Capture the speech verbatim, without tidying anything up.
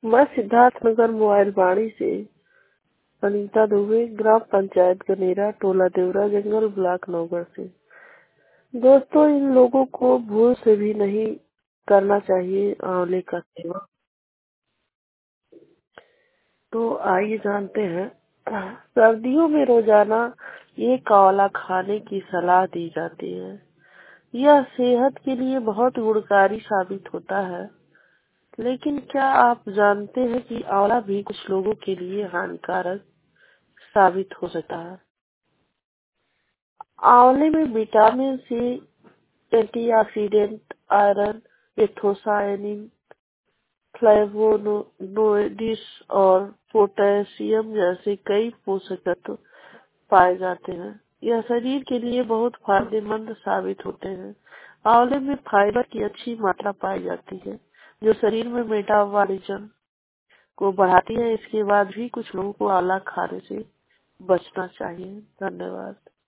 मैं सिद्धार्थनगर मोबाइलवाड़ी से अनीता दुबे, ग्राम पंचायत गनेरा, टोला देवरा, जंगल ब्लॉक नौगढ़ से। दोस्तों, इन लोगों को भूल से भी नहीं करना चाहिए आंवले का सेवन। तो आइए जानते हैं। सर्दियों में रोजाना एक आंवला खाने की सलाह दी जाती है। यह सेहत के लिए बहुत गुणकारी साबित होता है। लेकिन क्या आप जानते हैं कि आंवला भी कुछ लोगों के लिए हानिकारक साबित हो सकता है। आंवले में vitamin C, antioxidant, iron, anthocyanin, flavonoids और पोटेशियम जैसे कई पोषक तत्व पाए जाते हैं। यह शरीर के लिए बहुत फायदेमंद साबित होते हैं। आंवले में फाइबर की अच्छी मात्रा पाई जाती है, जो शरीर में मेटाबॉलिज्म को बढ़ाती है। इसके बाद भी कुछ लोगों को आंवला खाने से बचना चाहिए। धन्यवाद।